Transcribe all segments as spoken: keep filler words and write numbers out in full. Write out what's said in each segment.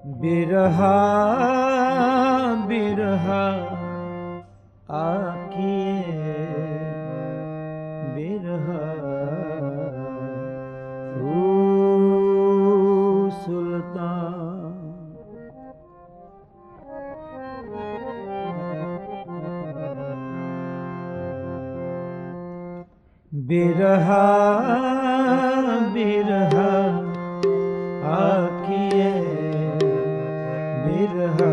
बिरहा बिरहा आखिए बिरहा ओ सुल्तान। बिरहा बिरहा आखिए बिरहा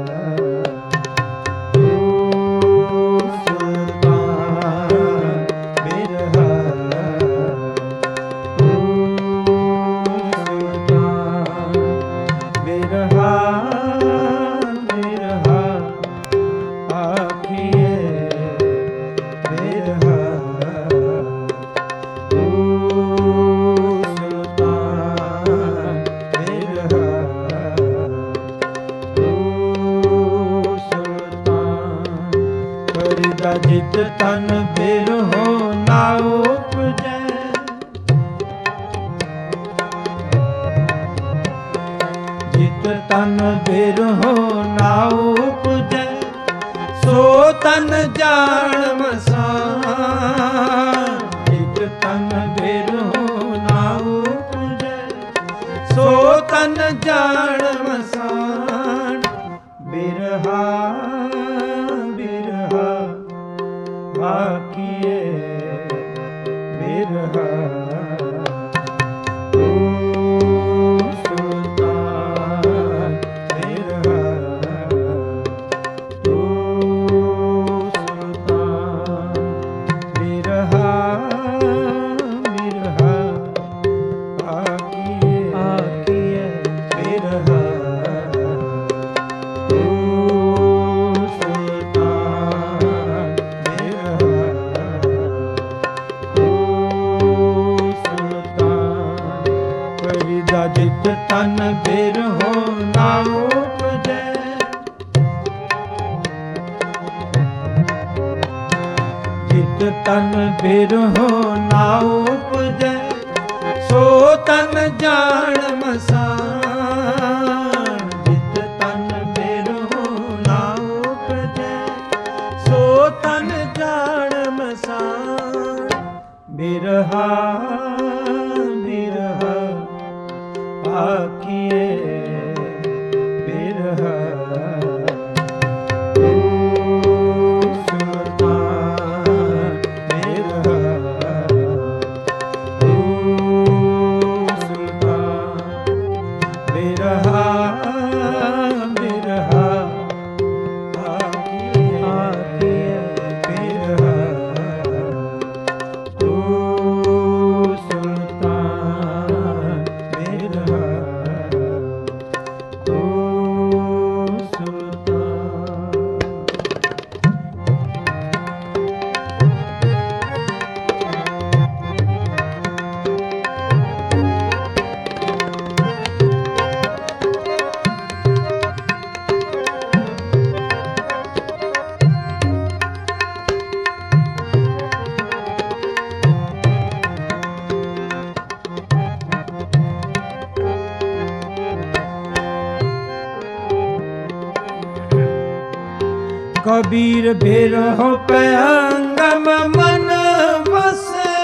जित तन बिरहो ना उपजै, जित तन बिरहो ना उपजै, सो तन जान मसान। जित तन बिरहो ना उपजै, सो तन जान मसान। बिरहा बिरहा आखिए बिरहा ओ सुल्तान। बिरहा ओ सुल्तान। बिरहा बिरहा आखिए आखिए बिरहा जित तन बिरहो ना उपजै, जित तन बिरहो ना उपजै, सो तन जान मसान। जित तन बिरहो ना उपजै, सो तन जान मसान। बिरहा बिरहा आखिए बिरहा ओ सुल्तान। बिरहा ओ सुल्तान। बिरहा बिरहा आखिए आखिए बिरहा ओ सुल्तान। बिरहा ओ सुल्तान। कबीर बिरहो पे अंगम मन बसे,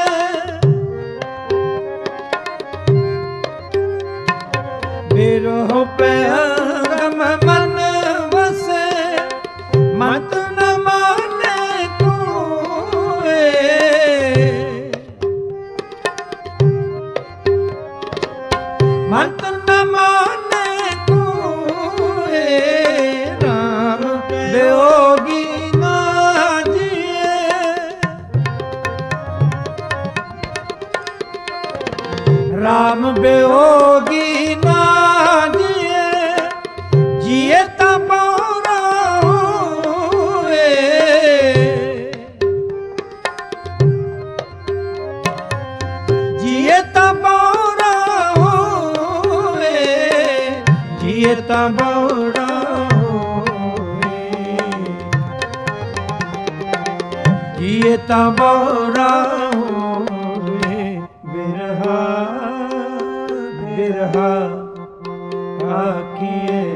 बिरहो पे अंगम मन बसे, मत न माने कोए। मत न माने कोए, राम बेओगी ना जिए। राम बेओगी ना जिए, जिए तबोरा हुए। जिए तबोरा हुए, जिए तबोरा जिए तबोरा हुए। बिरहा बिरहा आखिए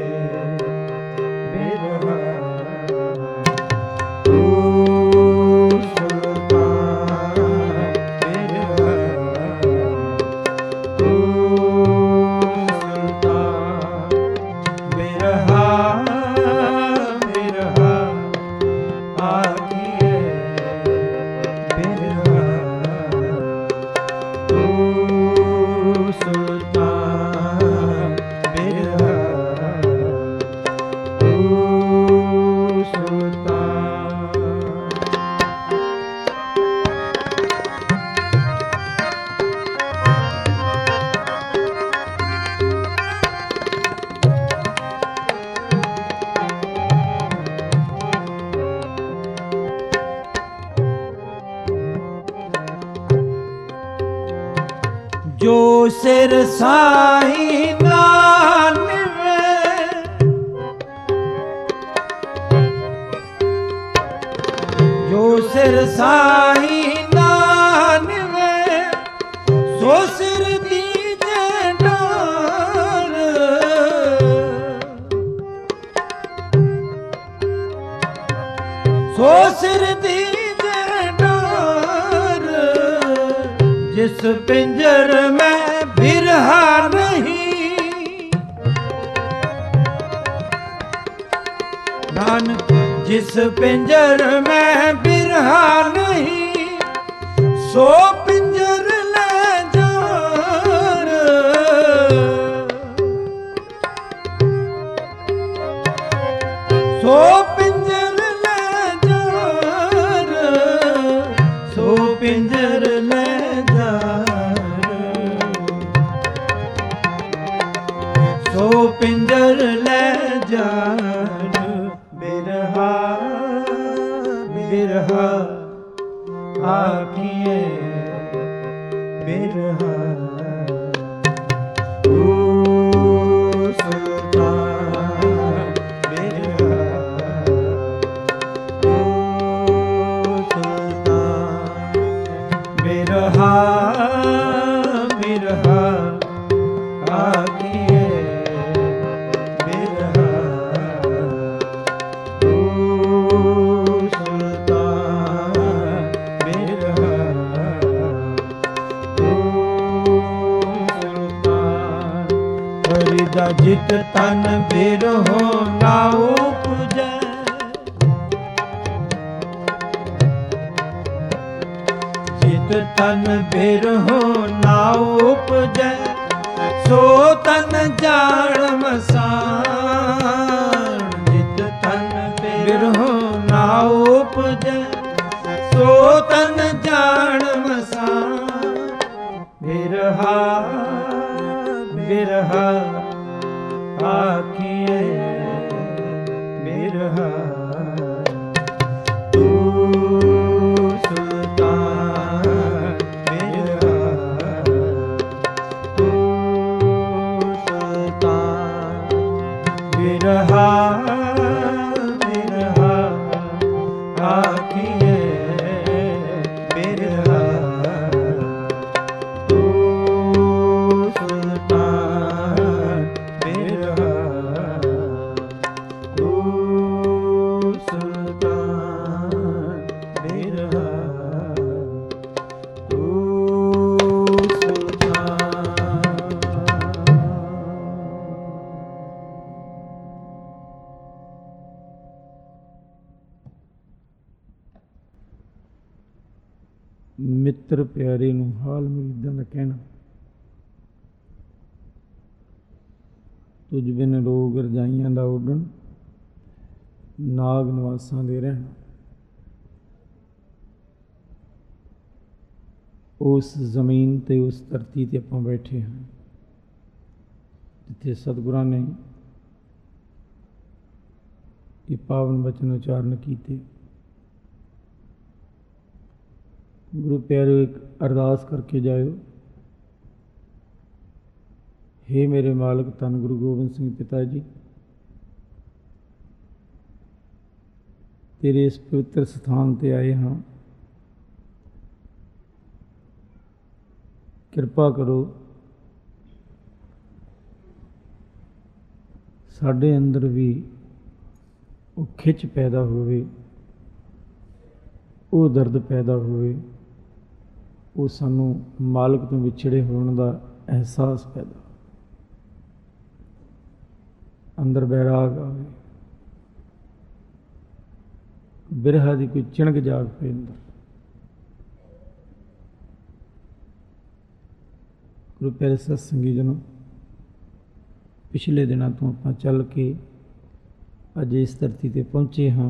ਸਿਰ ਸਾਈ ਨਾ ਨਿਵੇ, ਜੋ ਸਿਰ ਸਾਈ ਨਾ ਨਿਵੇ, ਸੋ ਸਿਰ ਦੀਜੈ ਡਾਰ। ਸੋ ਸਿਰ ਦੀਜੈ ਡਾਰ, ਜਿਸ ਪਿੰਜਰ ਮੈਂ ਬਿਰਹਾ ਨਹੀਂ। ਨਾਨਕ ਜਿਸ ਪਿੰਜਰ ਮੈਂ ਬਿਰਹਾ ਨਹੀਂ, ਸੋ ਪਿੰਜਰ ਲੈ ਜਾਰ। ਸੋ ਪਿੰਜਰ ਲੈ ਜਾਰ, ਸੋ ਪਿੰਜਰ ਲੈ ਜਾਰ। ਸੋ ਪਿੰਜਰ ਲੈ ਜਾਰ। ਬਿਰਹਾ ਬਿਰਹਾ ਆਖੀਏ ਬਿਰਹਾ। ਓ ਸੁਲਤਾਨ ਬਿਰਹਾ, ਓ ਸੁਲਤਾਨ ਬਿਰਹਾ ਬਿਰਹਾ ਆਖੀਏ ਬਿਰਹਾ। ਓ ਸੁਲਤਾਨ ਬਿਰਹਾ, ਓ ਸੁਲਤਾਨ। ਫਰੀਦਾ ਜਿਤ ਤਨ ਬਿਰਹੋ ਨਾ ਉਪਜੈ, ਜਿਤ ਤਨ ਬਿਰਹੋ ਨਾ ਉਪਜੈ, ਸੋ ਤਨ ਜਾਣ ਮਸਾਣ। ਜਿਤ ਤਨ ਬਿਰਹੋ ਨਾ ਉਪਜੈ, ਸੋ ਤਨ ਜਾਣ ਮਸਾਣ। ਬਿਰਹਾ ਬਿਰਹਾ ਆਖੀਏ ਬਿਰਹਾ। ਤੂੰ ਸੁਲਤਾਨ ਬਿਰਹਾ, ਤੂੰ ਸੁਲਤਾਨ ਬਿਰਹਾ ਬਿਰਹਾ ਆਖੀਏ ਬਿਰਹਾ। ਤੂੰ ਸੁਲਤਾਨ ਬਿਰਹਾ, ਤੂੰ ਸੁਲਤਾਨ ਬਿਰਹਾ, ਤੂੰ ਸੁਲਤਾਨ। ਮਿੱਤਰ ਪਿਆਰੇ ਨੂੰ ਹਾਲ ਮੁਰੀਦਾਂ ਦਾ ਕਹਿਣਾ, ਤੁਝ ਬਿਨ ਰੋਗ ਰਜਾਈਆਂ ਦਾ ਉੱਡਣ, ਨਾਗ ਨਿਵਾਸਾਂ ਦੇ ਰਹਿਣਾ। ਉਸ ਜ਼ਮੀਨ ਤੇ ਉਸ ਧਰਤੀ ਤੇ ਆਪਾਂ ਬੈਠੇ ਹਾਂ ਜਿੱਥੇ ਸਤਿਗੁਰਾਂ ਨੇ ਇਹ ਪਾਵਨ ਬਚਨ ਉਚਾਰਨ ਕੀਤੇ। ਗੁਰੂ ਪਿਆਰਿਓ, ਇੱਕ ਅਰਦਾਸ ਕਰਕੇ ਜਾਇਓ। ਹੇ ਮੇਰੇ ਮਾਲਕ ਧੰਨ ਗੁਰੂ ਗੋਬਿੰਦ ਸਿੰਘ ਪਿਤਾ ਜੀ, ਤੇਰੇ ਇਸ ਪਵਿੱਤਰ ਸਥਾਨ ਤੇ ਆਏ ਹਾਂ। ਕਿਰਪਾ ਕਰੋ, ਸਾਡੇ ਅੰਦਰ ਵੀ ਉਹ ਖਿੱਚ ਪੈਦਾ ਹੋਵੇ, ਉਹ ਦਰਦ ਪੈਦਾ ਹੋਵੇ, ਉਹ ਸਾਨੂੰ ਮਾਲਕ ਤੋਂ ਵਿਛੜੇ ਹੋਣ ਦਾ ਅਹਿਸਾਸ ਪੈਦਾ, ਅੰਦਰ ਬੈਰਾਗ ਆਵੇ, ਬਿਰਹਾ ਦੀ ਕੋਈ ਚਿਣਕ ਜਾਗ ਪਏ ਅੰਦਰ। ਗੁਰੂ ਪਿਆਰੇ ਸਤ ਸੰਗੀ ਜਨੋ, ਪਿਛਲੇ ਦਿਨਾਂ ਤੋਂ ਆਪਾਂ ਚੱਲ ਕੇ ਅੱਜ ਇਸ ਧਰਤੀ ਤੇ ਪਹੁੰਚੇ ਹਾਂ।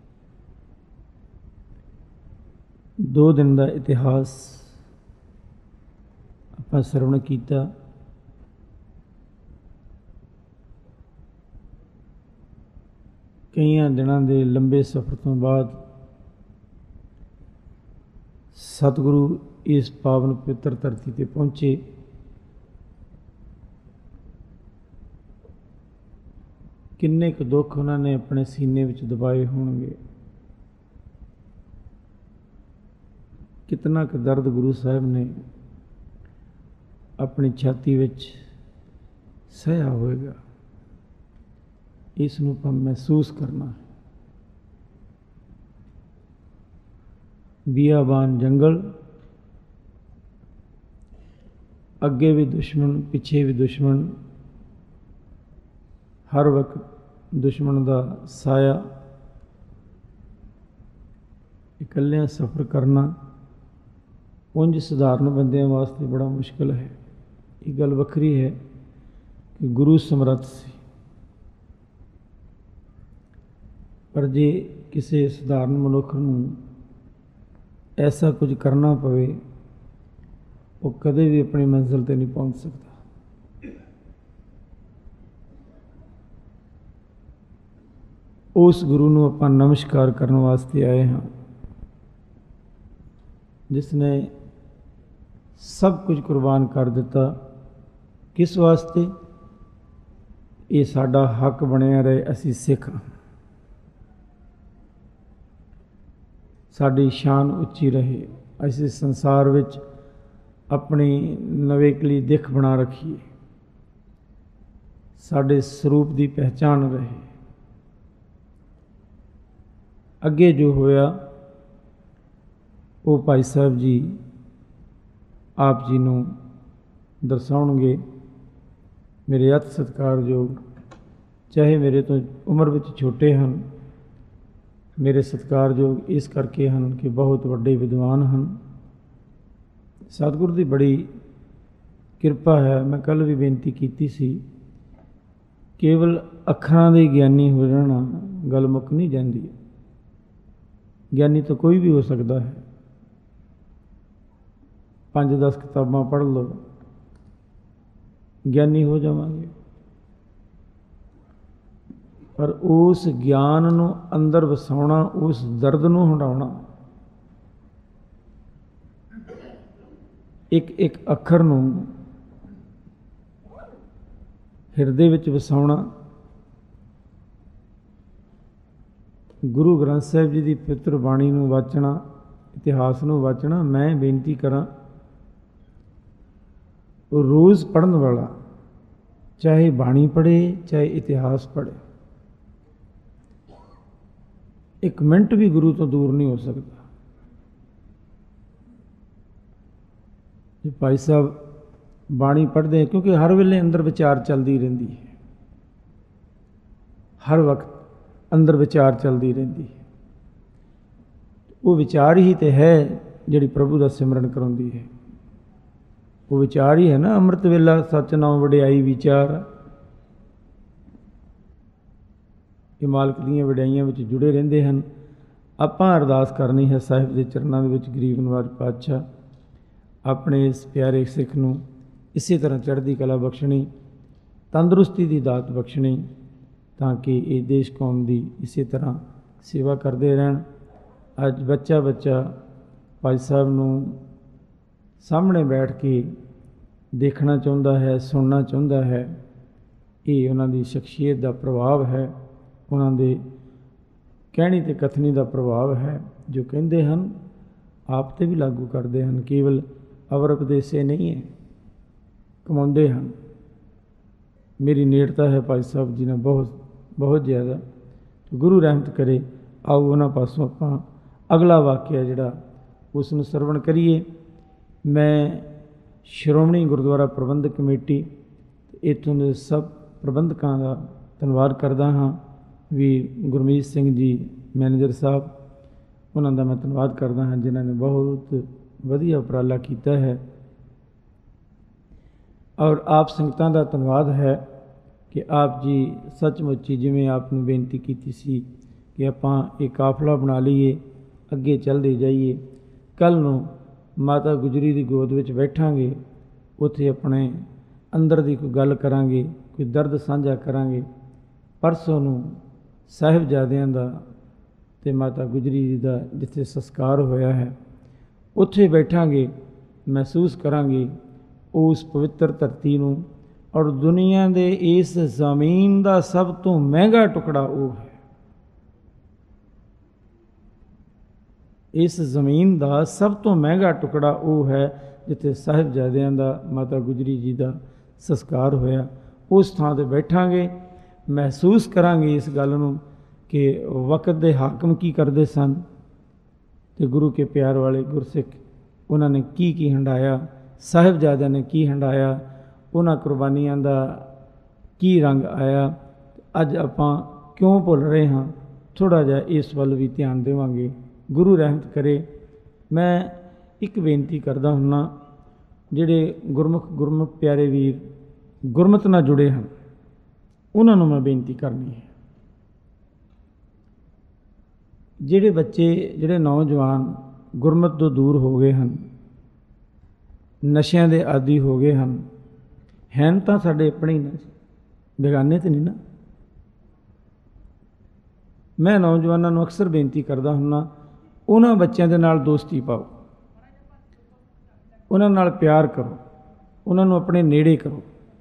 ਦੋ ਦਿਨ ਦਾ ਇਤਿਹਾਸ ਆਪਾਂ ਸਰਵਣ ਕੀਤਾ। ਕਈਆਂ ਦਿਨਾਂ ਦੇ ਲੰਬੇ ਸਫ਼ਰ ਤੋਂ ਬਾਅਦ ਸਤਿਗੁਰੂ ਇਸ ਪਾਵਨ ਪਵਿੱਤਰ ਧਰਤੀ ਤੇ ਪਹੁੰਚੇ ਕਿੰਨੇ ਕੁ ਦੁੱਖ ਉਹਨਾਂ ਨੇ ਆਪਣੇ ਸੀਨੇ ਵਿੱਚ ਦਬਾਏ ਹੋਣਗੇ, ਕਿਤਨਾ ਕੁ ਦਰਦ ਗੁਰੂ ਸਾਹਿਬ ਨੇ ਆਪਣੀ ਛਾਤੀ ਵਿੱਚ ਸਹਿਆ ਹੋਵੇਗਾ। ਇਸ ਨੂੰ ਆਪਾਂ ਮਹਿਸੂਸ ਕਰਨਾ ਹੈ। ਬਿਆਬਾਨ ਜੰਗਲ, ਅੱਗੇ ਵੀ ਦੁਸ਼ਮਣ, ਪਿੱਛੇ ਵੀ ਦੁਸ਼ਮਣ, ਹਰ ਵਕਤ ਦੁਸ਼ਮਣ ਦਾ ਸਾਇਆ। ਇਕੱਲਿਆਂ ਸਫ਼ਰ ਕਰਨਾ ਉਂਝ ਸਧਾਰਨ ਬੰਦਿਆਂ ਵਾਸਤੇ ਬੜਾ ਮੁਸ਼ਕਿਲ ਹੈ। ਇਹ ਗੱਲ ਵੱਖਰੀ ਹੈ ਕਿ ਗੁਰੂ ਸਮਰੱਥ ਸੀ, ਪਰ ਜੇ ਕਿਸੇ ਸਧਾਰਨ ਮਨੁੱਖ ਨੂੰ ਐਸਾ ਕੁਝ ਕਰਨਾ ਪਵੇ, ਉਹ ਕਦੇ ਵੀ ਆਪਣੀ ਮੰਜ਼ਿਲ 'ਤੇ ਨਹੀਂ ਪਹੁੰਚ ਸਕਦਾ। ਉਸ ਗੁਰੂ ਨੂੰ ਆਪਾਂ ਨਮਸਕਾਰ ਕਰਨ ਵਾਸਤੇ ਆਏ ਹਾਂ, ਜਿਸ ਨੇ ਸਭ ਕੁਝ ਕੁਰਬਾਨ ਕਰ ਦਿੱਤਾ। ਕਿਸ ਵਾਸਤੇ? ਇਹ ਸਾਡਾ ਹੱਕ ਬਣਿਆ ਰਹੇ, ਅਸੀਂ ਸਿੱਖ ਹਾਂ, ਸਾਡੀ ਸ਼ਾਨ ਉੱਚੀ ਰਹੇ, ਅਸੀਂ ਸੰਸਾਰ ਵਿੱਚ ਆਪਣੀ ਨਵੇਕਲੀ ਦਿੱਖ ਬਣਾ ਰੱਖੀਏ, ਸਾਡੇ ਸਰੂਪ ਦੀ ਪਹਿਚਾਣ ਰਹੇ। ਅੱਗੇ ਜੋ ਹੋਇਆ ਉਹ ਭਾਈ ਸਾਹਿਬ ਜੀ ਆਪ ਜੀ ਨੂੰ ਦਰਸਾਉਣਗੇ। ਮੇਰੇ ਅਤਿ ਸਤਿਕਾਰਯੋਗ, ਚਾਹੇ ਮੇਰੇ ਤੋਂ ਉਮਰ ਵਿੱਚ ਛੋਟੇ ਹਨ, ਮੇਰੇ ਸਤਿਕਾਰਯੋਗ ਇਸ ਕਰਕੇ ਹਨ ਕਿ ਬਹੁਤ ਵੱਡੇ ਵਿਦਵਾਨ ਹਨ। ਸਤਿਗੁਰ ਦੀ ਬੜੀ ਕਿਰਪਾ ਹੈ। ਮੈਂ ਕੱਲ੍ਹ ਵੀ ਬੇਨਤੀ ਕੀਤੀ ਸੀ, ਕੇਵਲ ਅੱਖਰਾਂ ਦੇ ਗਿਆਨੀ ਹੋ ਜਾਣਾ ਗੱਲ ਮੁੱਕ ਨਹੀਂ ਜਾਂਦੀ। ਗਿਆਨੀ ਤਾਂ ਕੋਈ ਵੀ ਹੋ ਸਕਦਾ ਹੈ, ਪੰਜ ਦਸ ਕਿਤਾਬਾਂ ਪੜ੍ਹ ਲਓ, ਗਿਆਨੀ ਹੋ ਜਾਵਾਂਗੇ। ਪਰ ਉਸ ਗਿਆਨ ਨੂੰ ਅੰਦਰ ਵਸਾਉਣਾ, ਉਸ ਦਰਦ ਨੂੰ ਹੰਢਾਉਣਾ, ਇੱਕ ਇੱਕ ਅੱਖਰ ਨੂੰ ਹਿਰਦੇ ਵਿੱਚ ਵਸਾਉਣਾ, ਗੁਰੂ ਗ੍ਰੰਥ ਸਾਹਿਬ ਜੀ ਦੀ ਪਵਿੱਤਰ ਬਾਣੀ ਨੂੰ ਵਾਚਣਾ, ਇਤਿਹਾਸ ਨੂੰ ਵਾਚਣਾ। ਮੈਂ ਬੇਨਤੀ ਕਰਾਂ, ਰੋਜ਼ ਪੜ੍ਹਨ ਵਾਲਾ ਚਾਹੇ ਬਾਣੀ ਪੜ੍ਹੇ ਚਾਹੇ ਇਤਿਹਾਸ ਪੜ੍ਹੇ, ਇੱਕ ਮਿੰਟ ਵੀ ਗੁਰੂ ਤੋਂ ਦੂਰ ਨਹੀਂ ਹੋ ਸਕਦਾ। ਜੇ ਭਾਈ ਸਾਹਿਬ ਬਾਣੀ ਪੜ੍ਹਦੇ, ਕਿਉਂਕਿ ਹਰ ਵੇਲੇ ਅੰਦਰ ਵਿਚਾਰ ਚੱਲਦੀ ਰਹਿੰਦੀ ਹੈ, ਹਰ ਵਕਤ ਅੰਦਰ ਵਿਚਾਰ ਚੱਲਦੀ ਰਹਿੰਦੀ ਹੈ। ਉਹ ਵਿਚਾਰ ਹੀ ਤੇ ਹੈ ਜਿਹੜੀ ਪ੍ਰਭੂ ਦਾ ਸਿਮਰਨ ਕਰਾਉਂਦੀ ਹੈ। ਉਹ ਵਿਚਾਰ ਹੀ ਹੈ ਨਾ, ਅੰਮ੍ਰਿਤ ਵੇਲਾ ਸੱਚ ਨਾਮ ਵਡਿਆਈ ਵਿਚਾਰ। ਇਹ ਮਾਲਕ ਦੀਆਂ ਵਡਿਆਈਆਂ ਵਿੱਚ ਜੁੜੇ ਰਹਿੰਦੇ ਹਨ। ਆਪਾਂ ਅਰਦਾਸ ਕਰਨੀ ਹੈ ਸਾਹਿਬ ਦੇ ਚਰਨਾਂ ਦੇ ਵਿੱਚ, ਗਰੀਬ ਨਵਾਜ ਪਾਤਸ਼ਾਹ ਆਪਣੇ ਇਸ ਪਿਆਰੇ ਸਿੱਖ ਨੂੰ ਇਸੇ ਤਰ੍ਹਾਂ ਚੜ੍ਹਦੀ ਕਲਾ ਬਖਸ਼ਣੀ, ਤੰਦਰੁਸਤੀ ਦੀ ਦਾਤ ਬਖਸ਼ਣੀ, ਤਾਂ ਕਿ ਇਹ ਦੇਸ਼ ਕੌਮ ਦੀ ਇਸੇ ਤਰ੍ਹਾਂ ਸੇਵਾ ਕਰਦੇ ਰਹਿਣ। ਅੱਜ ਬੱਚਾ ਬੱਚਾ ਭਾਈ ਸਾਹਿਬ ਨੂੰ ਸਾਹਮਣੇ ਬੈਠ ਕੇ ਦੇਖਣਾ ਚਾਹੁੰਦਾ ਹੈ, ਸੁਣਨਾ ਚਾਹੁੰਦਾ ਹੈ। ਇਹ ਉਹਨਾਂ ਦੀ ਸ਼ਖਸੀਅਤ ਦਾ ਪ੍ਰਭਾਵ ਹੈ, ਉਹਨਾਂ ਦੇ ਕਹਿਣੀ ਅਤੇ ਕਥਨੀ ਦਾ ਪ੍ਰਭਾਵ ਹੈ। ਜੋ ਕਹਿੰਦੇ ਹਨ ਆਪ 'ਤੇ ਵੀ ਲਾਗੂ ਕਰਦੇ ਹਨ, ਕੇਵਲ ਅਵਰ ਉਪਦੇਸੇ ਨਹੀਂ ਹੈ, ਕਮਾਉਂਦੇ ਹਨ। ਮੇਰੀ ਨੇੜਤਾ ਹੈ ਭਾਈ ਸਾਹਿਬ ਜੀ ਨਾਲ ਬਹੁਤ ਬਹੁਤ ਜ਼ਿਆਦਾ। ਗੁਰੂ ਰਹਿਮਤ ਕਰੇ। ਆਓ ਉਹਨਾਂ ਪਾਸੋਂ ਆਪਾਂ ਅਗਲਾ ਵਾਕਿਆ ਜਿਹੜਾ ਉਸ ਨੂੰ ਸਰਵਣ ਕਰੀਏ। ਮੈਂ ਸ਼੍ਰੋਮਣੀ ਗੁਰਦੁਆਰਾ ਪ੍ਰਬੰਧਕ ਕਮੇਟੀ ਇੱਥੋਂ ਦੇ ਸਭ ਪ੍ਰਬੰਧਕਾਂ ਦਾ ਧੰਨਵਾਦ ਕਰਦਾ ਹਾਂ। ਵੀ ਗੁਰਮੀਤ ਸਿੰਘ ਜੀ ਮੈਨੇਜਰ ਸਾਹਿਬ, ਉਹਨਾਂ ਦਾ ਮੈਂ ਧੰਨਵਾਦ ਕਰਦਾ ਹਾਂ, ਜਿਨ੍ਹਾਂ ਨੇ ਬਹੁਤ ਵਧੀਆ ਉਪਰਾਲਾ ਕੀਤਾ ਹੈ। ਔਰ ਆਪ ਸੰਗਤਾਂ ਦਾ ਧੰਨਵਾਦ ਹੈ ਕਿ ਆਪ ਜੀ ਸੱਚਮੁੱਚ ਹੀ ਜਿਵੇਂ ਆਪ ਨੂੰ ਬੇਨਤੀ ਕੀਤੀ ਸੀ ਕਿ ਆਪਾਂ ਇਹ ਕਾਫਲਾ ਬਣਾ ਲਈਏ, ਅੱਗੇ ਚੱਲਦੇ ਜਾਈਏ। ਕੱਲ੍ਹ ਨੂੰ ਮਾਤਾ ਗੁਜਰੀ ਦੀ ਗੋਦ ਵਿੱਚ ਬੈਠਾਂਗੇ, ਉੱਥੇ ਆਪਣੇ ਅੰਦਰ ਦੀ ਕੋਈ ਗੱਲ ਕਰਾਂਗੇ, ਕੋਈ ਦਰਦ ਸਾਂਝਾ ਕਰਾਂਗੇ। ਪਰਸੋਂ ਨੂੰ ਸਾਹਿਬਜ਼ਾਦਿਆਂ ਦਾ ਅਤੇ ਮਾਤਾ ਗੁਜਰੀ ਜੀ ਦਾ ਜਿੱਥੇ ਸੰਸਕਾਰ ਹੋਇਆ ਹੈ, ਉੱਥੇ ਬੈਠਾਂਗੇ, ਮਹਿਸੂਸ ਕਰਾਂਗੇ ਉਸ ਪਵਿੱਤਰ ਧਰਤੀ ਨੂੰ, ਔਰ ਦੁਨੀਆ ਦੇ ਇਸ ਜ਼ਮੀਨ ਦਾ ਸਭ ਤੋਂ ਮਹਿੰਗਾ ਟੁਕੜਾ ਉਹ ਹੈ। ਇਸ ਜ਼ਮੀਨ ਦਾ ਸਭ ਤੋਂ ਮਹਿੰਗਾ ਟੁਕੜਾ ਉਹ ਹੈ ਜਿੱਥੇ ਸਾਹਿਬਜ਼ਾਦਿਆਂ ਦਾ, ਮਾਤਾ ਗੁਜਰੀ ਜੀ ਦਾ ਸੰਸਕਾਰ ਹੋਇਆ। ਉਸ ਥਾਂ 'ਤੇ ਬੈਠਾਂਗੇ, ਮਹਿਸੂਸ ਕਰਾਂਗੇ ਇਸ ਗੱਲ ਨੂੰ ਕਿ ਵਕਤ ਦੇ ਹਾਕਮ ਕੀ ਕਰਦੇ ਸਨ ਅਤੇ ਗੁਰੂ ਕੇ ਪਿਆਰ ਵਾਲੇ ਗੁਰਸਿੱਖ ਉਹਨਾਂ ਨੇ ਕੀ ਕੀ ਹੰਢਾਇਆ, ਸਾਹਿਬਜ਼ਾਦਿਆਂ ਨੇ ਕੀ ਹੰਢਾਇਆ, ਉਹਨਾਂ ਕੁਰਬਾਨੀਆਂ ਦਾ ਕੀ ਰੰਗ ਆਇਆ। ਅੱਜ ਆਪਾਂ ਕਿਉਂ ਭੁੱਲ ਰਹੇ ਹਾਂ, ਥੋੜ੍ਹਾ ਜਿਹਾ ਇਸ ਵੱਲ ਵੀ ਧਿਆਨ ਦੇਵਾਂਗੇ। ਗੁਰੂ ਰਹਿਮਤ ਕਰੇ। ਮੈਂ ਇੱਕ ਬੇਨਤੀ ਕਰਦਾ ਹੁੰਨਾ, ਜਿਹੜੇ ਗੁਰਮੁਖ ਗੁਰਮੁਖ ਪਿਆਰੇ ਵੀਰ ਗੁਰਮਤਿ ਨਾਲ ਜੁੜੇ ਹਨ, ਉਹਨਾਂ ਨੂੰ ਮੈਂ ਬੇਨਤੀ ਕਰਨੀ ਹੈ। ਜਿਹੜੇ ਬੱਚੇ, ਜਿਹੜੇ ਨੌਜਵਾਨ ਗੁਰਮਤਿ ਤੋਂ ਦੂਰ ਹੋ ਗਏ ਹਨ, ਨਸ਼ਿਆਂ ਦੇ ਆਦੀ ਹੋ ਗਏ ਹਨ, ਹਨ ਤਾਂ ਸਾਡੇ ਆਪਣੇ ਹੀ ਨਾ, ਬੇਗਾਨੇ ਤਾਂ ਨਹੀਂ ਨਾ। ਮੈਂ ਨੌਜਵਾਨਾਂ ਨੂੰ ਅਕਸਰ ਬੇਨਤੀ ਕਰਦਾ ਹੁੰਨਾ, ਉਹਨਾਂ ਬੱਚਿਆਂ ਦੇ ਨਾਲ ਦੋਸਤੀ ਪਾਓ, ਉਹਨਾਂ ਨਾਲ ਪਿਆਰ ਕਰੋ, ਉਹਨਾਂ ਨੂੰ ਆਪਣੇ ਨੇੜੇ ਕਰੋ।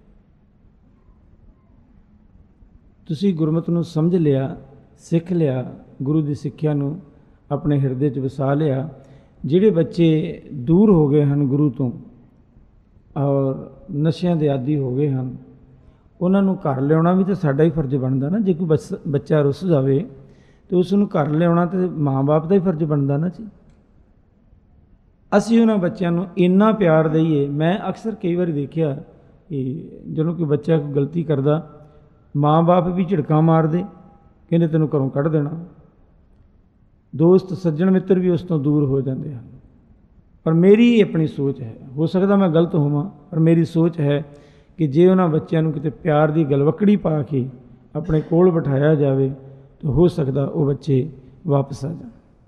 ਤੁਸੀਂ ਗੁਰਮਤਿ ਨੂੰ ਸਮਝ ਲਿਆ, ਸਿੱਖ ਲਿਆ, ਗੁਰੂ ਦੀ ਸਿੱਖਿਆ ਨੂੰ ਆਪਣੇ ਹਿਰਦੇ 'ਚ ਵਸਾ ਲਿਆ। ਜਿਹੜੇ ਬੱਚੇ ਦੂਰ ਹੋ ਗਏ ਹਨ ਗੁਰੂ ਤੋਂ ਔਰ ਨਸ਼ਿਆਂ ਦੇ ਆਦੀ ਹੋ ਗਏ ਹਨ, ਉਹਨਾਂ ਨੂੰ ਘਰ ਲਿਆਉਣਾ ਵੀ ਤਾਂ ਸਾਡਾ ਹੀ ਫਰਜ਼ ਬਣਦਾ ਨਾ। ਜੇ ਕੋਈ ਬੱਸ ਬੱਚਾ ਰੁੱਸ ਜਾਵੇ ਅਤੇ ਉਸ ਨੂੰ ਘਰ ਲਿਆਉਣਾ ਤਾਂ ਮਾਂ ਬਾਪ ਦਾ ਹੀ ਫਰਜ਼ ਬਣਦਾ ਨਾ ਜੀ। ਅਸੀਂ ਉਹਨਾਂ ਬੱਚਿਆਂ ਨੂੰ ਇੰਨਾ ਪਿਆਰ ਦਈਏ। ਮੈਂ ਅਕਸਰ ਕਈ ਵਾਰੀ ਦੇਖਿਆ ਕਿ ਜਦੋਂ ਕੋਈ ਬੱਚਾ ਕੋਈ ਗਲਤੀ ਕਰਦਾ, ਮਾਂ ਬਾਪ ਵੀ ਝਿੜਕਾਂ ਮਾਰਦੇ, ਕਹਿੰਦੇ ਤੈਨੂੰ ਘਰੋਂ ਕੱਢ ਦੇਣਾ। ਦੋਸਤ ਸੱਜਣ ਮਿੱਤਰ ਵੀ ਉਸ ਤੋਂ ਦੂਰ ਹੋ ਜਾਂਦੇ ਹਨ। ਪਰ ਮੇਰੀ ਆਪਣੀ ਸੋਚ ਹੈ, ਹੋ ਸਕਦਾ ਮੈਂ ਗਲਤ ਹੋਵਾਂ, ਪਰ ਮੇਰੀ ਸੋਚ ਹੈ ਕਿ ਜੇ ਉਹਨਾਂ ਬੱਚਿਆਂ ਨੂੰ ਕਿਤੇ ਪਿਆਰ ਦੀ ਗਲਵੱਕੜੀ ਪਾ ਕੇ ਆਪਣੇ ਕੋਲ ਬਿਠਾਇਆ ਜਾਵੇ ਤਾਂ ਹੋ ਸਕਦਾ ਉਹ ਬੱਚੇ ਵਾਪਸ ਆ ਜਾਣ।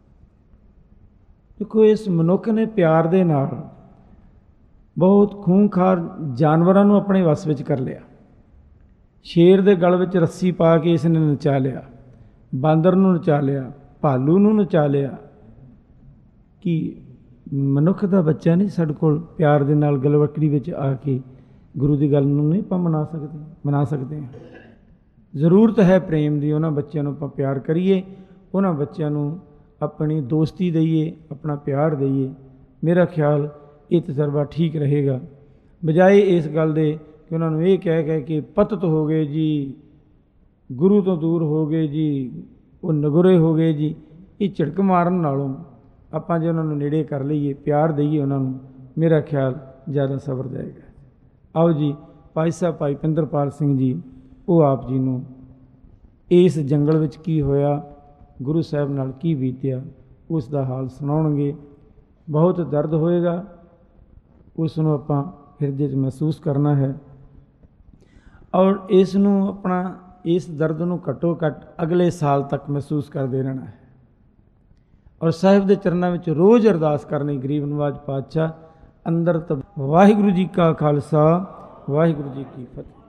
ਦੇਖੋ, ਇਸ ਮਨੁੱਖ ਨੇ ਪਿਆਰ ਦੇ ਨਾਲ ਬਹੁਤ ਖੂੰਖਾਰ ਜਾਨਵਰਾਂ ਨੂੰ ਆਪਣੇ ਵੱਸ ਵਿੱਚ ਕਰ ਲਿਆ। ਸ਼ੇਰ ਦੇ ਗਲ ਵਿੱਚ ਰੱਸੀ ਪਾ ਕੇ ਇਸ ਨੇ ਨਚਾ ਲਿਆ, ਬਾਂਦਰ ਨੂੰ ਨਚਾ ਲਿਆ, ਭਾਲੂ ਨੂੰ ਨਚਾ ਲਿਆ। ਕਿ ਮਨੁੱਖ ਦਾ ਬੱਚਾ ਨਹੀਂ ਸਾਡੇ ਕੋਲ ਪਿਆਰ ਦੇ ਨਾਲ ਗਲਵੱਕੜੀ ਵਿੱਚ ਆ ਕੇ ਗੁਰੂ ਦੀ ਗੱਲ ਨੂੰ ਨਹੀਂ ਆਪਾਂ ਮਨਾ ਸਕਦੇ ਮਨਾ ਸਕਦੇ ਹਾਂ। ਜ਼ਰੂਰਤ ਹੈ ਪ੍ਰੇਮ ਦੀ। ਉਹਨਾਂ ਬੱਚਿਆਂ ਨੂੰ ਆਪਾਂ ਪਿਆਰ ਕਰੀਏ, ਉਹਨਾਂ ਬੱਚਿਆਂ ਨੂੰ ਆਪਣੀ ਦੋਸਤੀ ਦਈਏ, ਆਪਣਾ ਪਿਆਰ ਦਈਏ। ਮੇਰਾ ਖਿਆਲ ਇਹ ਤਜਰਬਾ ਠੀਕ ਰਹੇਗਾ, ਬਜਾਏ ਇਸ ਗੱਲ ਦੇ ਕਿ ਉਹਨਾਂ ਨੂੰ ਇਹ ਕਹਿ ਕਹਿ ਕੇ ਪਤਿਤ ਹੋ ਗਏ ਜੀ, ਗੁਰੂ ਤੋਂ ਦੂਰ ਹੋ ਗਏ ਜੀ, ਉਹ ਨਗੁਰੇ ਹੋ ਗਏ ਜੀ। ਇਹ ਝਿੜਕ ਮਾਰਨ ਨਾਲੋਂ ਆਪਾਂ ਜੇ ਉਹਨਾਂ ਨੂੰ ਨੇੜੇ ਕਰ ਲਈਏ, ਪਿਆਰ ਦਈਏ ਉਹਨਾਂ ਨੂੰ, ਮੇਰਾ ਖਿਆਲ ਜ਼ਿਆਦਾ ਸਬਰ ਜਾਏਗਾ। ਆਓ ਜੀ, ਭਾਈ ਸਾਹਿਬ ਭਾਈ ਪਿੰਦਰਪਾਲ ਸਿੰਘ ਜੀ, ਉਹ ਆਪ ਜੀ ਨੂੰ ਇਸ ਜੰਗਲ ਵਿੱਚ ਕੀ ਹੋਇਆ, ਗੁਰੂ ਸਾਹਿਬ ਨਾਲ ਕੀ ਬੀਤਿਆ, ਉਸ ਦਾ ਹਾਲ ਸੁਣਾਉਣਗੇ। ਬਹੁਤ ਦਰਦ ਹੋਏਗਾ, ਉਸ ਨੂੰ ਆਪਾਂ ਹਿਰਦੇ 'ਚ ਮਹਿਸੂਸ ਕਰਨਾ ਹੈ ਔਰ ਇਸ ਨੂੰ ਆਪਣਾ, ਇਸ ਦਰਦ ਨੂੰ ਘੱਟੋ ਘੱਟ ਅਗਲੇ ਸਾਲ ਤੱਕ ਮਹਿਸੂਸ ਕਰਦੇ ਰਹਿਣਾ ਹੈ ਔਰ ਸਾਹਿਬ ਦੇ ਚਰਨਾਂ ਵਿੱਚ ਰੋਜ਼ ਅਰਦਾਸ ਕਰਨੀ। ਗਰੀਬ ਨਵਾਜ਼ ਪਾਤਸ਼ਾਹ ਅੰਦਰ ਤਬ। ਵਾਹਿਗੁਰੂ ਜੀ ਕਾ ਖਾਲਸਾ, ਵਾਹਿਗੁਰੂ ਜੀ ਕੀ ਫਤਿਹ।